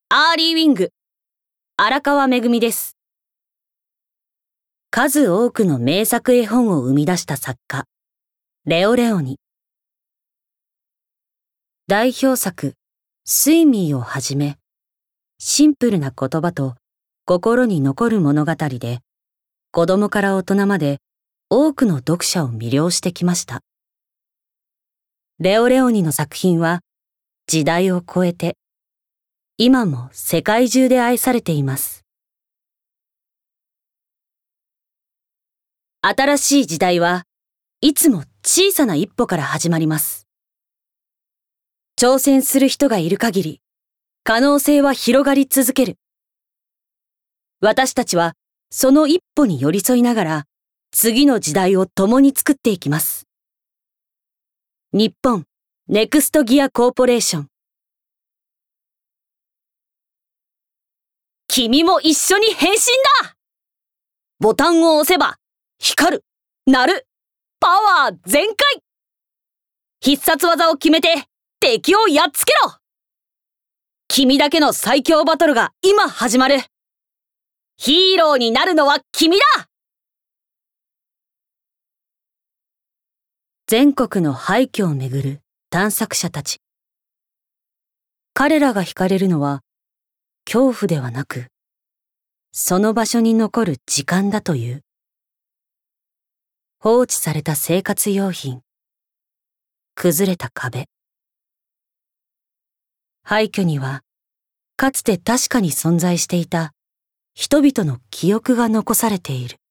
アーリーウィング、荒川めぐみです。数多くの名作絵本を生み出した作家、レオレオニ。代表作、スイミーをはじめ、シンプルな言葉と心に残る物語で、子供から大人まで多くの読者を魅了してきました。レオレオニの作品は時代を超えて、今も世界中で愛されています。新しい時代はいつも小さな一歩から始まります。挑戦する人がいる限り、可能性は広がり続ける。私たちはその一歩に寄り添いながら、次の時代を共に作っていきます。日本ネクストギアコーポレーション。君も一緒に変身だ！ボタンを押せば、光る、鳴る、パワー全開！必殺技を決めて、敵をやっつけろ！君だけの最強バトルが今始まる！ヒーローになるのは君だ！全国の廃墟をめぐる探索者たち。彼らが惹かれるのは、恐怖ではなく、その場所に残る時間だという。放置された生活用品、崩れた壁。廃墟には、かつて確かに存在していた人々の記憶が残されている。